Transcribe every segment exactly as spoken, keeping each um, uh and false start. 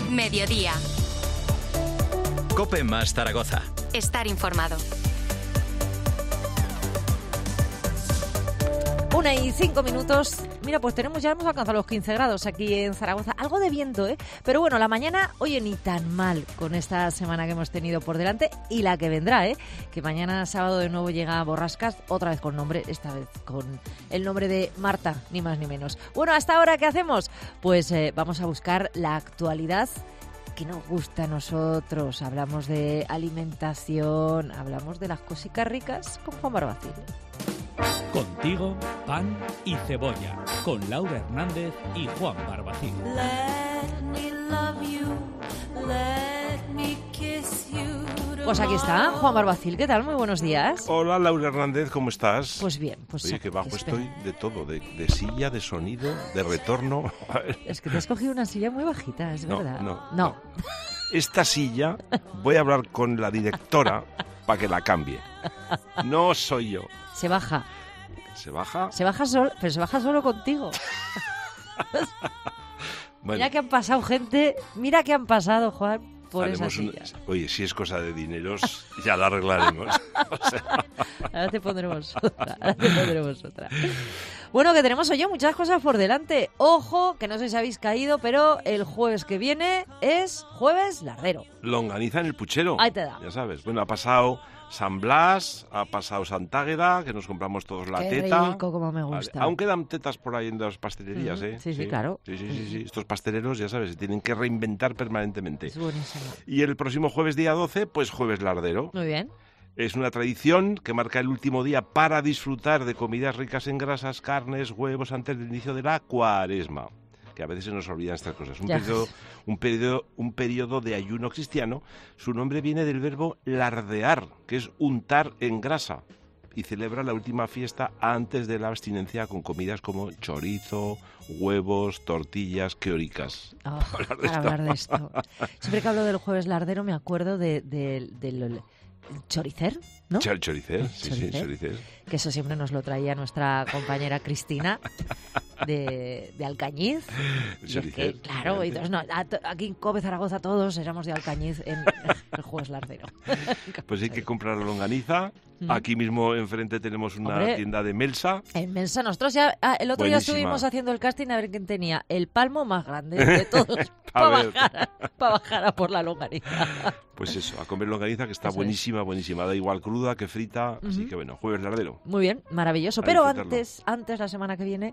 Mediodía. COPE más Zaragoza. Estar informado. Una y cinco minutos. Mira, pues tenemos ya hemos alcanzado los quince grados aquí en Zaragoza. Algo de viento, ¿eh? Pero bueno, la mañana, oye, ni tan mal con esta semana que hemos tenido por delante y la que vendrá, ¿eh? Que mañana sábado de nuevo llega Borrascas, otra vez con nombre, esta vez con el nombre de Marta, ni más ni menos. Bueno, ¿hasta ahora qué hacemos? Pues eh, vamos a buscar la actualidad que nos gusta a nosotros. Hablamos de alimentación, hablamos de las cositas ricas con Juan Barbacil. Contigo, pan y cebolla, con Laura Hernández y Juan Barbacil. Pues aquí está, Juan Barbacil, ¿qué tal? Muy buenos días. Hola, Laura Hernández, ¿cómo estás? Pues bien, pues... Oye, que bajo espera. estoy de todo, de, de silla, de sonido, de retorno. Es que te has cogido una silla muy bajita, es No, verdad. no, no. no. Esta silla, voy a hablar con la directora para que la cambie. No soy yo. Se baja. ¿Se baja? Se baja solo, pero se baja solo contigo. Bueno, Mira que han pasado gente, mira que han pasado, Juan, por esa haremos un- silla. Oye, si es cosa de dineros, ya la arreglaremos. O sea, Ahora te pondremos otra, ahora te pondremos otra. Bueno, que tenemos hoy muchas cosas por delante. Ojo, que no sé si habéis caído, pero el jueves que viene es Jueves Lardero. longaniza en el puchero. Ahí te da. Ya sabes. Bueno, ha pasado San Blas, ha pasado Santágueda, que nos compramos todos la Qué teta. rico, como me Vale. gusta. Aún quedan tetas por ahí en las pastelerías, Ujú. ¿eh? Sí, sí, claro. Sí, sí, sí, sí. Estos pasteleros, ya sabes, se tienen que reinventar permanentemente. Es buenísimo. Y el próximo jueves, día doce, pues Jueves Lardero. Muy bien. Es una tradición que marca el último día para disfrutar de comidas ricas en grasas, carnes, huevos antes del inicio de la cuaresma. Que a veces se nos olvidan estas cosas. Un Ya. periodo, un, periodo, un periodo de ayuno cristiano. Su nombre viene del verbo lardear, que es untar en grasa. Y celebra la última fiesta antes de la abstinencia con comidas como chorizo, huevos, tortillas, queoricas. Oh, Hablar de para esto. hablar de esto. Siempre que hablo del Jueves Lardero me acuerdo de, de- del el choricer, ¿no? Chor- Choricer, sí, sí, Choricer. choricer. Que eso siempre nos lo traía nuestra compañera Cristina de, de Alcañiz. Y es que, Choricer, claro, y efectivamente. entonces, no, a to- aquí en COPE Zaragoza todos éramos de Alcañiz en el Jueves Lardero. Pues hay que comprar la longaniza. Mm. Aquí mismo enfrente tenemos una Hombre. tienda de Melsa. En Mensa, nosotros ya, ah, el otro día Buenísima. estuvimos haciendo el casting a ver quién tenía el palmo más grande de todos A para ver. bajar, a- pa' bajar a por la longaniza. Pues eso, a comer longaniza que está Eso es. buenísima, buenísima. Da igual cruda que frita. Así Ujú. que bueno, jueves lardero. Muy bien, maravilloso. A Pero disfrutarlo. antes, antes, la semana que viene,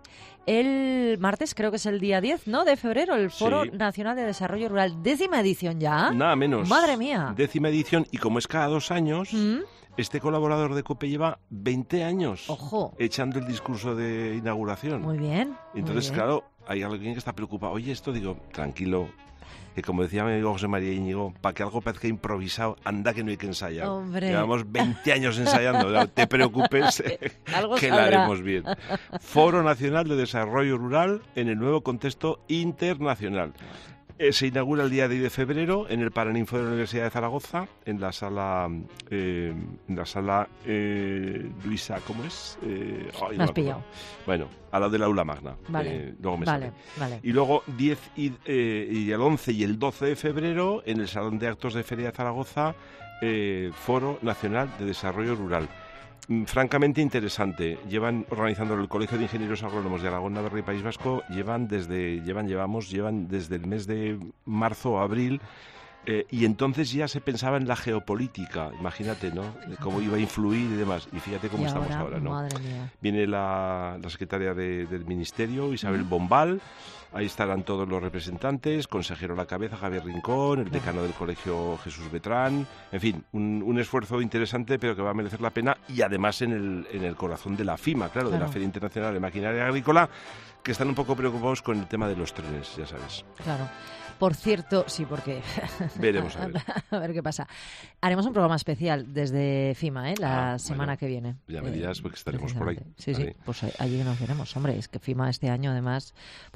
el martes, creo que es el día diez, ¿no? De febrero, el Foro Sí. Nacional de Desarrollo Rural. Décima edición ya. Nada menos. Madre mía. Décima edición y como es cada dos años, Mm, este colaborador de COPE lleva veinte años Ojo. echando el discurso de inauguración. Muy bien. muy Entonces, bien. claro, hay alguien que está preocupado. Oye, esto digo, tranquilo, que como decía mi amigo José María Íñigo, para que algo parezca improvisado, anda que no hay que ensayar. Hombre. Llevamos veinte años ensayando, no te preocupes, Algo que la saldrá. haremos bien. Foro Nacional de Desarrollo Rural en el nuevo contexto internacional. Eh, se inaugura el día diez de febrero en el Paraninfo de la Universidad de Zaragoza, en la sala, eh, en la sala eh, Luisa, ¿cómo es? Eh, ay, Me has no acuerdo. pillado. Bueno, a la del aula magna. Vale, Eh, luego me vale, sale. vale. Y luego diez y, eh, y el once y el doce de febrero en el Salón de Actos de Feria de Zaragoza, eh, Foro Nacional de Desarrollo Rural. Mm, Francamente interesante. Llevan organizándolo el Colegio de Ingenieros Agrónomos de Aragón, Navarra y País Vasco. Llevan desde, llevan, llevamos, llevan desde el mes de marzo o abril. Eh, y entonces ya se pensaba en la geopolítica, imagínate, ¿no? De cómo iba a influir y demás. Y fíjate cómo Y estamos ahora, ahora, ¿no? madre mía. Viene la, la secretaria de- del Ministerio, Isabel Ujú. Bombal. Ahí estarán todos los representantes, consejero a la cabeza, Javier Rincón, el Claro. decano del colegio, Jesús Betrán. En fin, un, un esfuerzo interesante, pero que va a merecer la pena. Y además en el, en el corazón de la FIMA, claro, de Claro. la Feria Internacional de Maquinaria Agrícola, que están un poco preocupados con el tema de los trenes, ya sabes. Claro. Por cierto, sí, porque... Veremos a ver. a ver qué pasa. Haremos un programa especial desde FIMA, ¿eh? La Ah, semana bueno. que viene. Ya me Eh, dirás, porque estaremos por ahí. precisamente. Sí, sí, Vale. pues allí nos veremos. Hombre, es que FIMA este año, además, pues importante.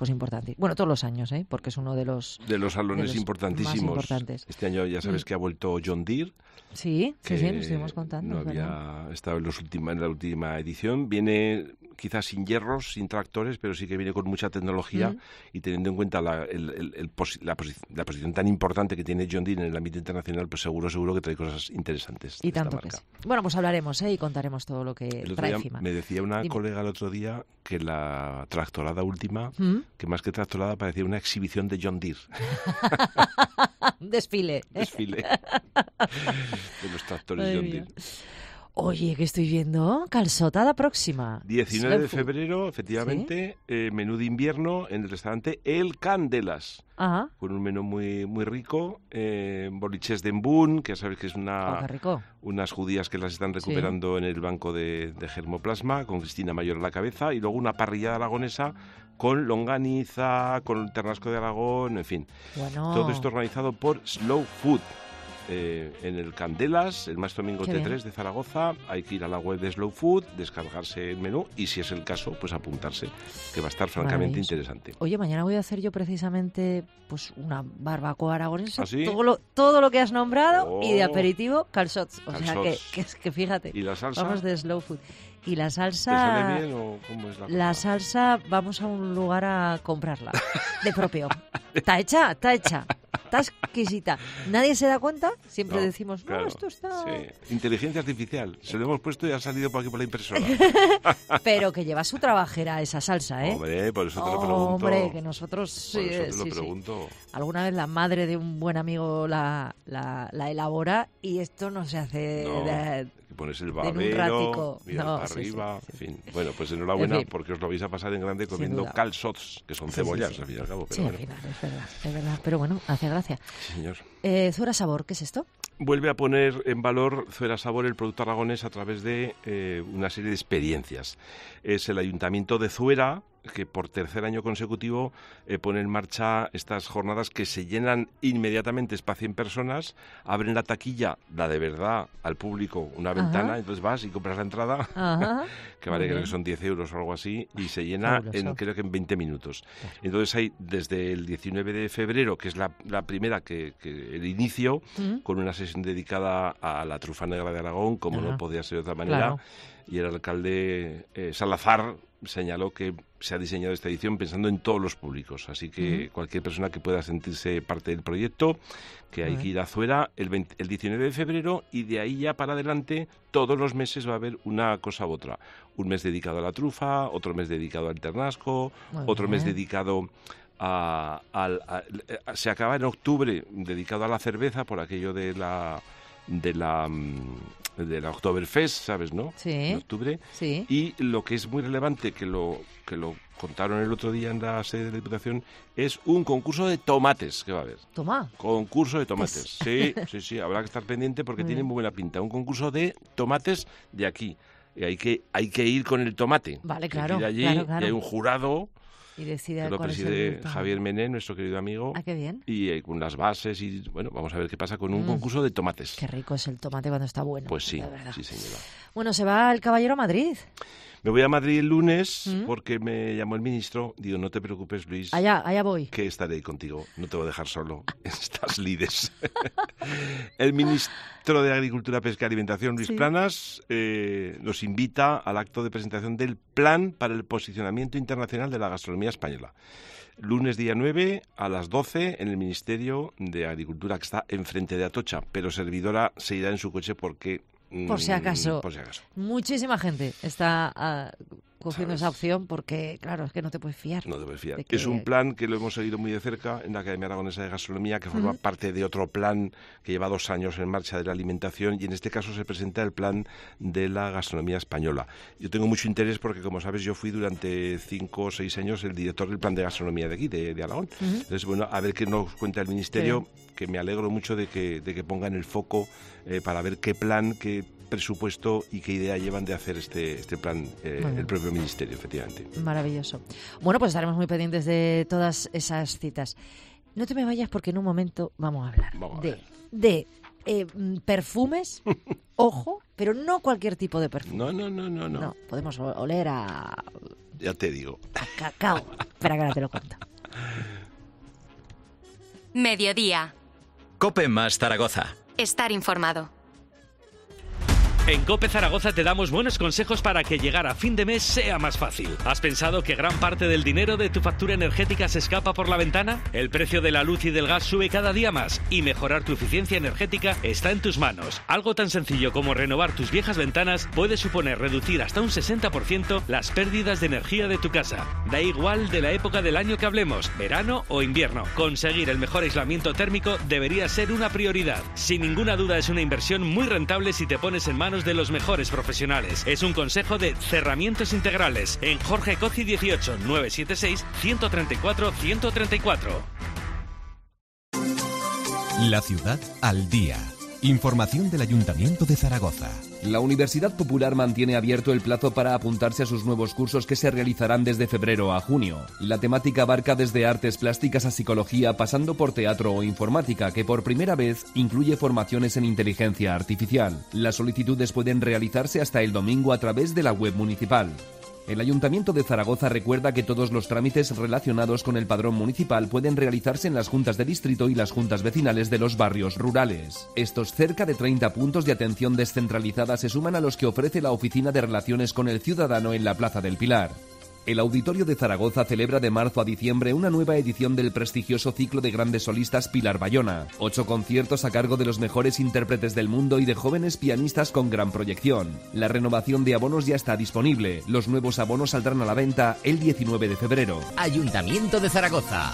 decir. Bueno, todos los años, ¿eh? Porque es uno de los... De los salones de los importantísimos. más importantes. Este año ya sabes Mm. que ha vuelto John Deere. Sí, sí, que sí, lo estuvimos contando. no es verdad. había estado en, los última, en la última edición. Viene quizás sin hierros, sin tractores, pero sí que viene con mucha tecnología Mm. y teniendo en cuenta la, el, el, el posi- la, posi- la posición tan importante que tiene John Deere en el ámbito internacional, pues seguro, seguro que trae cosas interesantes. Y de esta tanto que marca. sí. Bueno, pues hablaremos, ¿eh? Y contaremos todo lo que El otro trae día encima. me decía una Dime. colega el otro día que la tractorada última, ¿Mm? que más que tractorada parecía una exhibición de John Deere, Desfile. desfile de los tractores Madre John mía. Deere. Oye, ¿qué estoy viendo? Calzotada próxima. diecinueve de Slow food. febrero, efectivamente, eh, menú de invierno en el restaurante El Candelas, Ajá. con un menú muy muy rico, eh, boliches de embún, que ya sabes que es Oh, una, qué rico. unas judías que las están recuperando en el banco de, de Germoplasma, con Cristina Mayor a la cabeza, y luego una parrillada aragonesa con longaniza, con ternasco de Aragón, en fin. Bueno. Todo esto organizado por Slow Food. Eh, en el Candelas, el Maestro Domingo Qué T bien. tres de Zaragoza. Hay que ir a la web de Slow Food, descargarse el menú y, si es el caso, pues apuntarse, que va a estar francamente Maravilloso. interesante. Oye, mañana voy a hacer yo precisamente pues una barbacoa aragonesa. ¿Ah, sí? todo, lo, todo lo que has nombrado y de Oh. aperitivo, calzots. O sea que, Calzots. que, es que fíjate, ¿Y la salsa? vamos de slow food. Y la ¿Te salsa... sale bien o cómo es la cosa? La salsa, vamos a un lugar a comprarla, de propio. Está hecha, está hecha, está exquisita. Nadie se da cuenta, siempre No, decimos, no, claro, esto está... sí. Inteligencia artificial. Se lo hemos puesto y ha salido por aquí por la impresora. Pero que lleva su trabajera esa salsa, ¿eh? Hombre, por eso te lo pregunto. Hombre, que nosotros... Por sí, eso te sí, lo sí. pregunto. Alguna vez la madre de un buen amigo la, la, la elabora y esto no se hace... No, de- que pones el un babero, ratico. mirar No, para sí, sí, arriba, sí, en sí. fin. Bueno, pues enhorabuena, En fin. porque os lo vais a pasar en grande Sin comiendo duda. calzots, que son Sí, sí, cebollas, sí. al fin y al cabo. Pero Sí, al bueno, final, es verdad, es verdad. Pero bueno, hace gracia. sí, señor. Eh, Zuera Sabor, ¿qué es esto? Vuelve a poner en valor Zuera Sabor, el producto aragonés, a través de eh, una serie de experiencias. Es el Ayuntamiento de Zuera que por tercer año consecutivo eh, pone en marcha estas jornadas que se llenan inmediatamente, es para cien personas, abren la taquilla, la de verdad, al público, una Ajá. ventana, entonces vas y compras la entrada, Ajá. que vale, Muy creo bien. que son diez euros o algo así, y se llena Fabuloso. en, creo que en veinte minutos. Entonces hay desde el diecinueve de febrero, que es la, la primera, que, que el inicio, Mm. con una sesión dedicada a la trufa negra de Aragón, como Ajá. no podía ser de otra manera, Claro. y el alcalde eh, Salazar señaló que se ha diseñado esta edición pensando en todos los públicos, así que Ujú. cualquier persona que pueda sentirse parte del proyecto, que hay Muy que ir a Zuera el, veinte el diecinueve de febrero, y de ahí ya para adelante todos los meses va a haber una cosa u otra. Un mes dedicado a la trufa, otro mes dedicado al ternasco, Muy otro mes bien. dedicado a, al- a- a- se acaba en octubre dedicado a la cerveza por aquello de la de la mm, de la Oktoberfest, ¿sabes, no? Sí. En octubre. Sí. Y lo que es muy relevante, que lo que lo contaron el otro día en la sede de la Diputación, es un concurso de tomates que va a haber. Toma. Concurso de tomates. Sí, sí, sí, habrá que estar pendiente porque Muy tiene bien. muy buena pinta. Un concurso de tomates de aquí. Y hay que hay que ir con el tomate. Vale, Hay que claro, ir allí claro, claro. y hay un jurado Y decide que lo cuál es el preside tomate. Javier Mené, nuestro querido amigo. Ah, qué bien. Y eh, con las bases y bueno, vamos a ver qué pasa con un Mm. concurso de tomates. Qué rico es el tomate cuando está bueno. Pues sí, de verdad. sí señora. Bueno, se va el caballero a Madrid. Me voy a Madrid el lunes Mm. porque me llamó el ministro. Digo, no te preocupes, Luis, Allá, allá voy. que estaré ahí contigo. No te voy a dejar solo en estas lides. El ministro de Agricultura, Pesca y Alimentación, Luis Sí. Planas, eh, nos invita al acto de presentación del Plan para el Posicionamiento Internacional de la Gastronomía Española. Lunes día nueve a las doce en el Ministerio de Agricultura, que está enfrente de Atocha, pero servidora se irá en su coche porque... Por si mm, acaso. Por si acaso. Muchísima gente está ah, cogiendo ¿Sabes? esa opción porque, claro, es que no te puedes fiar. No te puedes fiar. de que- Es un plan que lo hemos seguido muy de cerca en la Academia Aragonesa de Gastronomía, que forma Ujú. parte de otro plan que lleva dos años en marcha de la alimentación, y en este caso se presenta el plan de la gastronomía española. Yo tengo mucho interés porque, como sabes, yo fui durante cinco o seis años el director del plan de gastronomía de aquí, de, de Aragón. Ujú. Entonces, bueno, a ver qué nos cuenta el Ministerio, que me alegro mucho de que, de que pongan el foco eh, para ver qué plan, qué presupuesto y qué idea llevan de hacer este, este plan eh, Muy bien. el propio Ministerio, efectivamente. Maravilloso. Bueno, pues estaremos muy pendientes de todas esas citas. No te me vayas porque en un momento vamos a hablar Vamos a de, ver. de eh, mm, perfumes, ojo, pero no cualquier tipo de perfume. No, no, no, no, no. No, podemos o- oler a, Ya te digo. a cacao. Espera que ahora te lo cuento. Mediodía. COPE más Zaragoza. Estar informado. En COPE Zaragoza te damos buenos consejos para que llegar a fin de mes sea más fácil. ¿Has pensado que gran parte del dinero de tu factura energética se escapa por la ventana? El precio de la luz y del gas sube cada día más y mejorar tu eficiencia energética está en tus manos. Algo tan sencillo como renovar tus viejas ventanas puede suponer reducir hasta un sesenta por ciento las pérdidas de energía de tu casa. Da igual de la época del año que hablemos, verano o invierno. Conseguir el mejor aislamiento térmico debería ser una prioridad. Sin ninguna duda es una inversión muy rentable si te pones en manos de los mejores profesionales. Es un consejo de Cerramientos Integrales en Jorge Coci dieciocho, nueve siete seis, uno tres cuatro, uno tres cuatro. La ciudad al día. Información del Ayuntamiento de Zaragoza. La Universidad Popular mantiene abierto el plazo para apuntarse a sus nuevos cursos que se realizarán desde febrero a junio. La temática abarca desde artes plásticas a psicología, pasando por teatro o informática, que por primera vez incluye formaciones en inteligencia artificial. Las solicitudes pueden realizarse hasta el domingo a través de la web municipal. El Ayuntamiento de Zaragoza recuerda que todos los trámites relacionados con el padrón municipal pueden realizarse en las juntas de distrito y las juntas vecinales de los barrios rurales. Estos cerca de treinta puntos de atención descentralizada se suman a los que ofrece la Oficina de Relaciones con el Ciudadano en la Plaza del Pilar. El Auditorio de Zaragoza celebra de marzo a diciembre una nueva edición del prestigioso ciclo de grandes solistas Pilar Bayona. Ocho conciertos a cargo de los mejores intérpretes del mundo y de jóvenes pianistas con gran proyección. La renovación de abonos ya está disponible. Los nuevos abonos saldrán a la venta el diecinueve de febrero. Ayuntamiento de Zaragoza.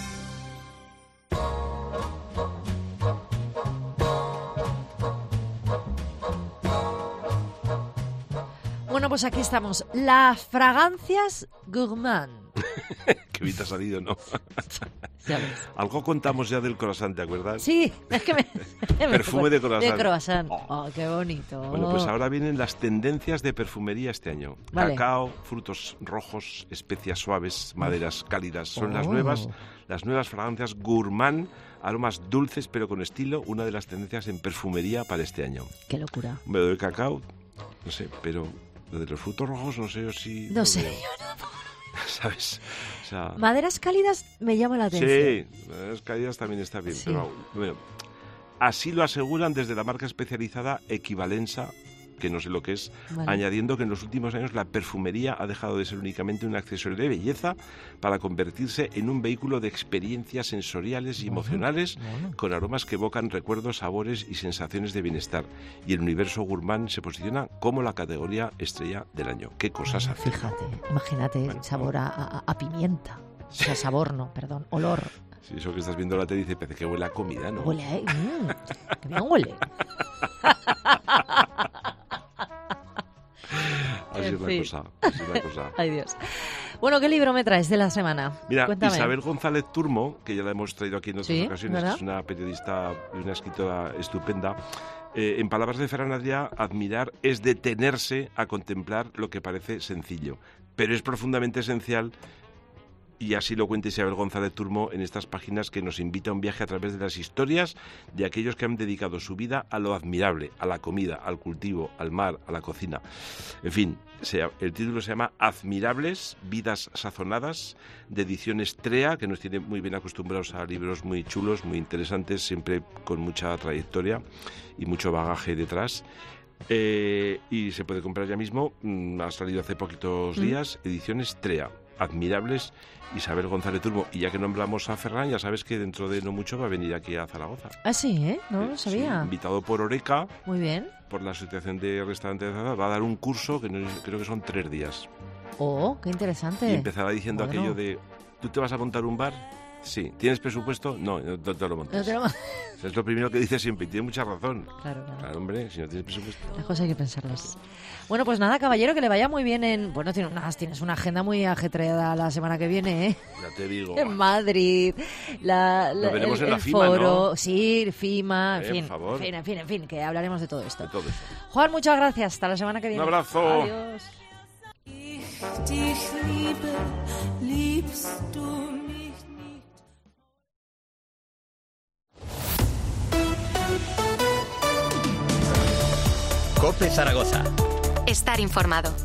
Bueno, pues aquí estamos. Las fragancias gourmand. Qué bien te ha salido, ¿no? Ya ves. Algo contamos ya del croissant, ¿te acuerdas? Sí, es que me... Perfume de croissant. De croissant. Oh. Oh, qué bonito. Bueno, pues ahora vienen las tendencias de perfumería este año. Vale. Cacao, frutos rojos, especias suaves, maderas cálidas. Son Oh. las nuevas, las nuevas fragancias gourmand, aromas dulces pero con estilo, una de las tendencias en perfumería para este año. Qué locura. Me doy cacao, no sé, pero lo de los frutos rojos no sé yo si... No lo sé. veo. ¿Sabes? O sea, Maderas cálidas me llama la atención. sí, las caídas también está bien, Sí. pero bueno, así lo aseguran desde la marca especializada Equivalenza, que no sé lo que es, Vale. añadiendo que en los últimos años la perfumería ha dejado de ser únicamente un accesorio de belleza para convertirse en un vehículo de experiencias sensoriales y emocionales bueno. con aromas que evocan recuerdos, sabores y sensaciones de bienestar. Y el universo gourmand se posiciona como la categoría estrella del año. ¿Qué cosas hace? Fíjate, imagínate Bueno. sabor a, a- a pimienta. O sea, sabor no, perdón, olor. Si eso que estás viendo la tele dice, parece que huele a comida, ¿no? Huele a... Mm, que bien huele. Así En es la fin. cosa, así es la cosa. Ay, Dios. Bueno, ¿qué libro me traes de la semana? Mira, Cuéntame. Isabel González Turmo, que ya la hemos traído aquí en otras Sí, ocasiones, ¿verdad? que es una periodista y una escritora estupenda, eh, en palabras de Ferran Adrià, admirar es detenerse a contemplar lo que parece sencillo, pero es profundamente esencial. Y así lo cuenta Isabel González Turmo en estas páginas que nos invita a un viaje a través de las historias de aquellos que han dedicado su vida a lo admirable, a la comida, al cultivo, al mar, a la cocina. En fin, se, el título se llama Admirables, vidas sazonadas, de ediciones Trea, que nos tiene muy bien acostumbrados a libros muy chulos, muy interesantes, siempre con mucha trayectoria y mucho bagaje detrás. Eh, y se puede comprar ya mismo, mm, ha salido hace poquitos días, ediciones Trea. Admirables, Isabel González Turmo. Y ya que nombramos a Ferran, ya sabes que dentro de no mucho va a venir aquí a Zaragoza. Ah, sí, ¿eh? No Eh, lo sí, sabía. invitado por Oreca, Muy bien. por la Asociación de Restaurantes de Zaragoza, va a dar un curso que no- creo que son tres días. Oh, qué interesante. Y empezará diciendo Bueno. aquello de, ¿tú te vas a montar un bar? Sí. ¿Tienes presupuesto? No, no te lo montes. No te lo- O sea, es lo primero que dice siempre y tiene mucha razón. Claro, claro. Claro, hombre, si no tienes presupuesto. Las cosas hay que pensarlas. Bueno, pues nada, caballero, que le vaya muy bien en... Bueno, tienes una, tienes una agenda muy ajetreada la semana que viene, ¿eh? Ya te digo. En Madrid, la, la- Nos veremos el, en la el FIMA, foro, ¿no? sí, FIMA, en Eh, fin, por favor. en fin, en fin, en fin, que hablaremos de todo esto. De todo eso. Juan, muchas gracias, hasta la semana que Un viene. abrazo. Adiós. Dich liebe, liebst du mich nicht. COPE Zaragoza. Estar informado.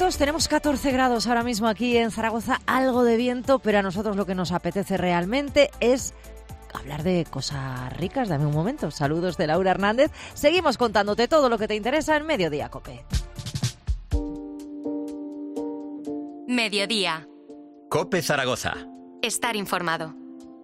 minutos, tenemos catorce grados ahora mismo aquí en Zaragoza, algo de viento, pero a nosotros lo que nos apetece realmente es hablar de cosas ricas. Dame un momento. Saludos de Laura Hernández. Seguimos contándote todo lo que te interesa en Mediodía Cope. Mediodía. Cope Zaragoza. Estar informado.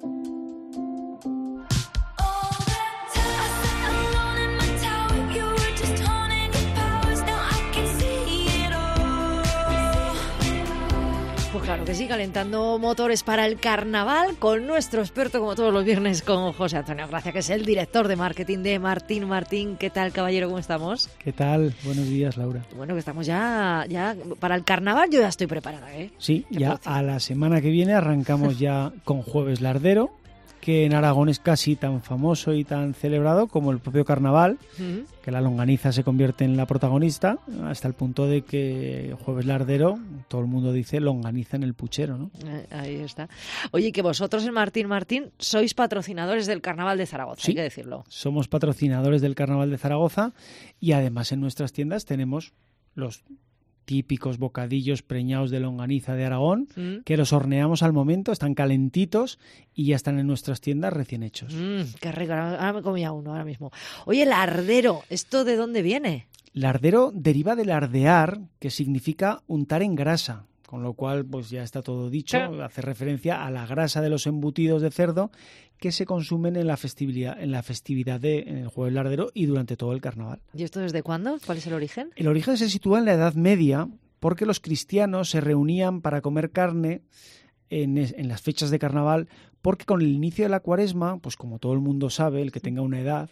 Pues claro que sí, calentando motores para el carnaval con nuestro experto, como todos los viernes, con José Antonio Gracia, que es el director de marketing de Martín Martín. ¿Qué tal, caballero? ¿Cómo estamos? ¿Qué tal? Buenos días, Laura. Bueno, que estamos ya, ya para el carnaval. Yo ya estoy preparada, ¿eh? Sí, ya a la semana que viene arrancamos ya con Jueves Lardero, que en Aragón es casi tan famoso y tan celebrado como el propio carnaval, uh-huh. que la longaniza se convierte en la protagonista, hasta el punto de que Jueves Lardero, todo el mundo dice longaniza en el puchero, ¿no? Eh, ahí está. Oye, que vosotros en Martín Martín sois patrocinadores del Carnaval de Zaragoza, sí, hay que decirlo. Somos patrocinadores del Carnaval de Zaragoza y además en nuestras tiendas tenemos los típicos bocadillos preñados de longaniza de Aragón, mm. que los horneamos al momento, están calentitos y ya están en nuestras tiendas recién hechos. Mm, qué rico, ahora me comía uno ahora mismo. Oye, lardero, ¿esto de dónde viene? Lardero deriva del ardear, que significa untar en grasa, con lo cual pues ya está todo dicho, claro. Hace referencia a la grasa de los embutidos de cerdo que se consumen en la festividad, en la festividad de en el Jueves Lardero y durante todo el carnaval. ¿Y esto desde cuándo? ¿Cuál es el origen? El origen se sitúa en la Edad Media, porque los cristianos se reunían para comer carne en, en las fechas de carnaval, porque con el inicio de la Cuaresma, pues como todo el mundo sabe, el que tenga una edad,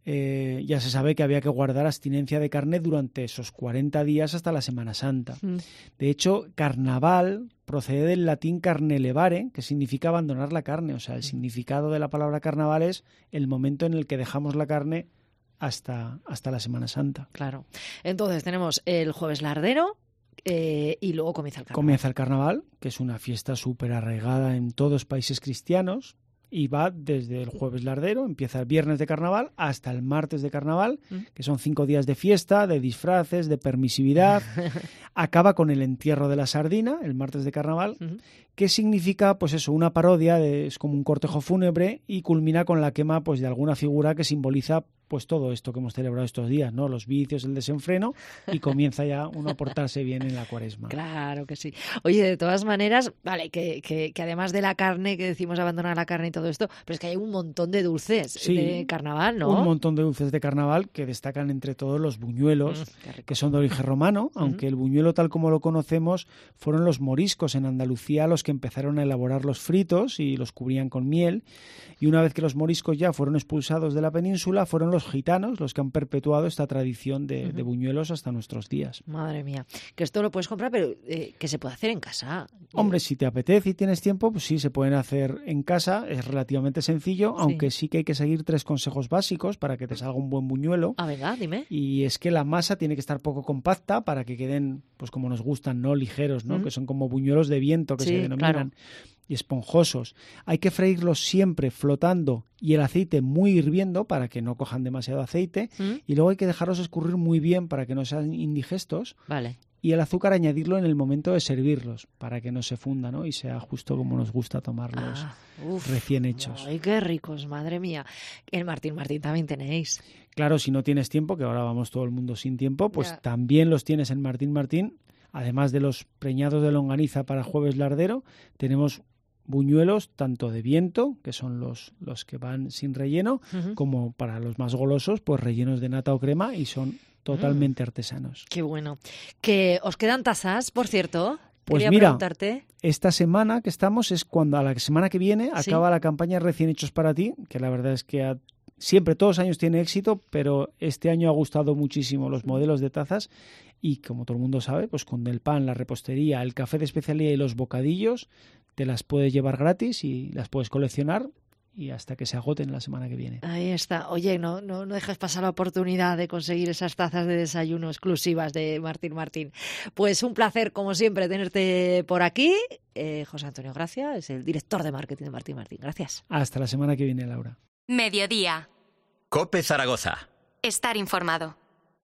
Eh, ya se sabe que había que guardar abstinencia de carne durante esos cuarenta días hasta la Semana Santa. Mm. De hecho, carnaval procede del latín carnelevare, que significa abandonar la carne. O sea, el significado de la palabra carnaval es el momento en el que dejamos la carne hasta, hasta la Semana Santa. Claro. Entonces tenemos el Jueves Lardero, Eh, y luego comienza el carnaval. Comienza el carnaval, que es una fiesta súper arraigada en todos los países cristianos. Y va desde el Jueves Lardero, empieza el viernes de carnaval hasta el martes de carnaval, mm. que son cinco días de fiesta, de disfraces, de permisividad. Acaba con el entierro de la sardina, el martes de carnaval, mm. que significa, pues eso, una parodia, de, es como un cortejo fúnebre, y culmina con la quema pues de alguna figura que simboliza pues todo esto que hemos celebrado estos días, ¿no? Los vicios, el desenfreno, y comienza ya uno a portarse bien en la Cuaresma. Claro que sí. Oye, de todas maneras, vale, que, que, que además de la carne, que decimos abandonar la carne y todo esto, pero es que hay un montón de dulces sí, de carnaval, ¿no? Un montón de dulces de carnaval que destacan entre todos los buñuelos, mm, que son de origen romano, mm. aunque el buñuelo tal como lo conocemos fueron los moriscos en Andalucía los que empezaron a elaborar los fritos y los cubrían con miel, y una vez que los moriscos ya fueron expulsados de la península, fueron los gitanos los que han perpetuado esta tradición de, uh-huh. de buñuelos hasta nuestros días. Madre mía, que esto lo puedes comprar, pero eh, que se puede hacer en casa. Hombre, si te apetece y tienes tiempo, pues sí, se pueden hacer en casa, es relativamente sencillo, sí. aunque sí que hay que seguir tres consejos básicos para que te salga un buen buñuelo. Ah, venga, dime. Y es que la masa tiene que estar poco compacta para que queden, pues como nos gustan, ¿no? Ligeros, ¿no? Uh-huh. Que son como buñuelos de viento que sí, se denominan. Claro. Y esponjosos. Hay que freírlos siempre flotando y el aceite muy hirviendo para que no cojan demasiado aceite. ¿Mm? Y luego hay que dejarlos escurrir muy bien para que no sean indigestos. Vale. Y el azúcar añadirlo en el momento de servirlos para que no se funda, ¿no? Y sea justo como nos gusta tomarlos ah, uf, recién hechos. ¡Ay, qué ricos! Madre mía. En Martín Martín también tenéis. Claro, si no tienes tiempo, que ahora vamos todo el mundo sin tiempo, pues ya. También los tienes en Martín Martín. Además de los preñados de longaniza para Jueves Lardero, tenemos buñuelos tanto de viento, que son los, los que van sin relleno, uh-huh. como para los más golosos, pues rellenos de nata o crema y son totalmente mm. artesanos. Qué bueno. ¿Que os quedan tazas, por cierto? Pues Quería mira, preguntarte. Esta semana que estamos es cuando a la semana que viene ¿Sí? acaba la campaña Recién Hechos para Ti, que la verdad es que ha, siempre, todos los años tiene éxito, pero este año ha gustado muchísimo los modelos de tazas y como todo el mundo sabe, pues con el pan, la repostería, el café de especialidad y los bocadillos te las puedes llevar gratis y las puedes coleccionar y hasta que se agoten la semana que viene. Ahí está. Oye, no, no, no dejes pasar la oportunidad de conseguir esas tazas de desayuno exclusivas de Martín Martín. Pues un placer, como siempre, tenerte por aquí. Eh, José Antonio Gracia es el director de marketing de Martín Martín. Gracias. Hasta la semana que viene, Laura. Mediodía. Cope Zaragoza. Estar informado.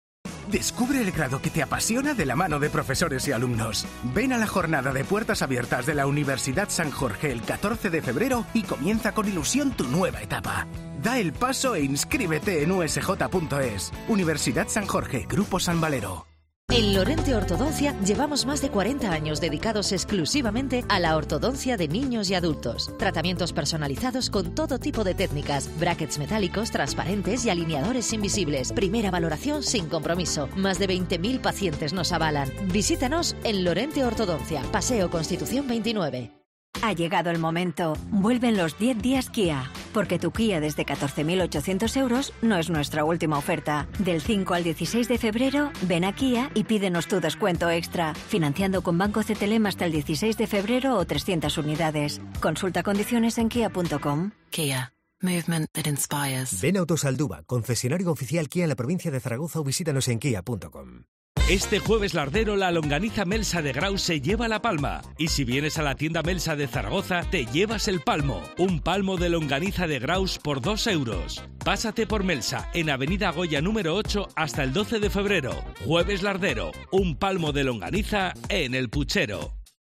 Descubre el grado que te apasiona de la mano de profesores y alumnos. Ven a la jornada de puertas abiertas de la Universidad San Jorge el catorce de febrero y comienza con ilusión tu nueva etapa. Da el paso e inscríbete en u s j punto es. Universidad San Jorge, Grupo San Valero. En Lorente Ortodoncia llevamos más de cuarenta años dedicados exclusivamente a la ortodoncia de niños y adultos. Tratamientos personalizados con todo tipo de técnicas, brackets metálicos, transparentes y alineadores invisibles. Primera valoración sin compromiso. Más de veinte mil pacientes nos avalan. Visítanos en Lorente Ortodoncia, Paseo Constitución veintinueve. Ha llegado el momento. Vuelven los diez días Kia. Porque tu Kia desde catorce mil ochocientos euros no es nuestra última oferta. Del cinco al dieciséis de febrero, ven a Kia y pídenos tu descuento extra. Financiando con Banco C T L M hasta el dieciséis de febrero o trescientas unidades. Consulta condiciones en kia punto com. Kia. Movement that inspires. Ven a Autosalduba, concesionario oficial Kia en la provincia de Zaragoza, o visítanos en kia punto com. Este jueves lardero la longaniza Melsa de Graus se lleva la palma. Y si vienes a la tienda Melsa de Zaragoza, te llevas el palmo. Un palmo de longaniza de Graus por dos euros. Pásate por Melsa, en Avenida Goya número ocho hasta el doce de febrero. Jueves lardero, un palmo de longaniza en el puchero.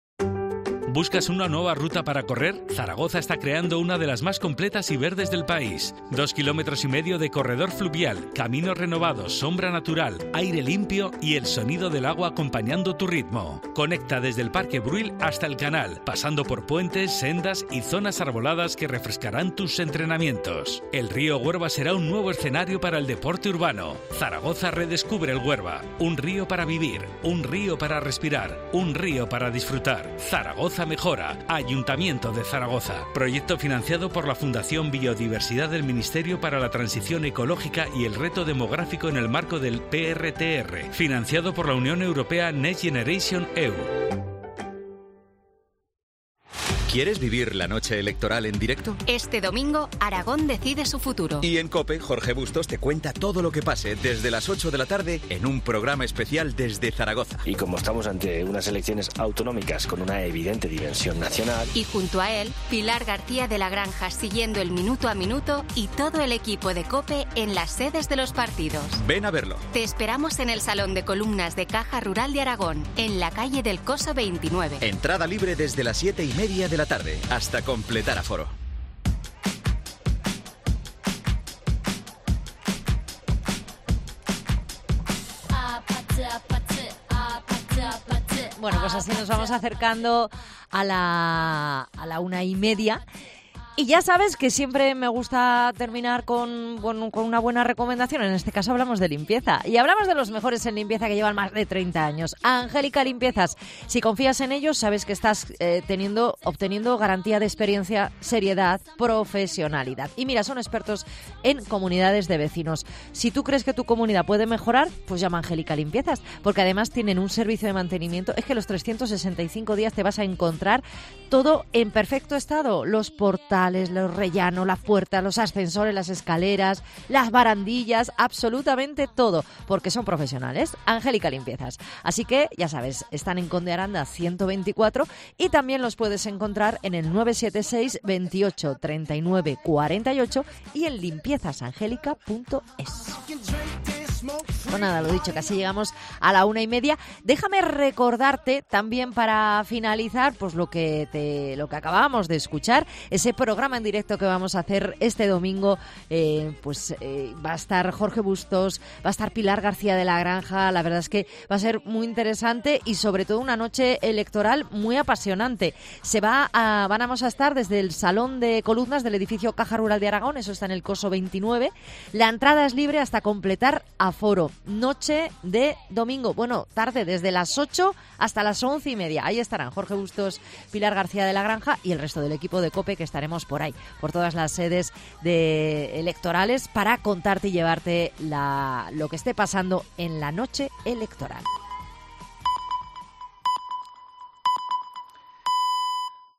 ¿Buscas una nueva ruta para correr? Zaragoza está creando una de las más completas y verdes del país. Dos kilómetros y medio de corredor fluvial, caminos renovados, sombra natural, aire limpio y el sonido del agua acompañando tu ritmo. Conecta desde el Parque Bruil hasta el canal, pasando por puentes, sendas y zonas arboladas que refrescarán tus entrenamientos. El río Huerva será un nuevo escenario para el deporte urbano. Zaragoza redescubre el Huerva. Un río para vivir, un río para respirar, un río para disfrutar. Zaragoza mejora. Ayuntamiento de Zaragoza. Proyecto financiado por la Fundación Biodiversidad del Ministerio para la Transición Ecológica y el Reto Demográfico en el marco del P R T R. Financiado por la Unión Europea Next Generation E U. ¿Quieres vivir la noche electoral en directo? Este domingo, Aragón decide su futuro. Y en COPE, Jorge Bustos te cuenta todo lo que pase desde las ocho de la tarde en un programa especial desde Zaragoza. Y como estamos ante unas elecciones autonómicas con una evidente dimensión nacional... Y junto a él, Pilar García de la Granja siguiendo el minuto a minuto y todo el equipo de COPE en las sedes de los partidos. Ven a verlo. Te esperamos en el Salón de Columnas de Caja Rural de Aragón, en la calle del Coso veintinueve. Entrada libre desde las siete y media de la tarde, hasta completar aforo. Bueno, pues así nos vamos acercando a la, a la una y media. Y ya sabes que siempre me gusta terminar con, con, con una buena recomendación. En este caso hablamos de limpieza. Y hablamos de los mejores en limpieza que llevan más de treinta años. Angélica Limpiezas. Si confías en ellos, sabes que estás eh, teniendo, obteniendo garantía de experiencia, seriedad, profesionalidad. Y mira, son expertos en comunidades de vecinos. Si tú crees que tu comunidad puede mejorar, pues llama a Angélica Limpiezas. Porque además tienen un servicio de mantenimiento. Es que los trescientos sesenta y cinco días te vas a encontrar todo en perfecto estado. Los portales, los rellanos, las puertas, los ascensores, las escaleras, las barandillas, absolutamente todo, porque son profesionales. Angélica Limpiezas. Así que, ya sabes, están en Conde Aranda ciento veinticuatro y también los puedes encontrar en el nueve siete seis, veintiocho, treinta y nueve, cuarenta y ocho y en limpiezasangélica punto es. Pues nada, lo dicho, casi llegamos a la una y media. Déjame recordarte también para finalizar, pues lo que te, lo que acabábamos de escuchar, ese programa en directo que vamos a hacer este domingo. Eh, pues eh, va a estar Jorge Bustos, va a estar Pilar García de la Granja. La verdad es que va a ser muy interesante y sobre todo una noche electoral muy apasionante. Se va a, vamos a estar desde el Salón de Columnas del edificio Caja Rural de Aragón, eso está en el Coso veintinueve. La entrada es libre hasta completar aforo. Noche de domingo, bueno, tarde, desde las ocho hasta las once y media. Ahí estarán Jorge Bustos, Pilar García de la Granja y el resto del equipo de COPE, que estaremos por ahí, por todas las sedes de electorales, para contarte y llevarte la, lo que esté pasando en la noche electoral.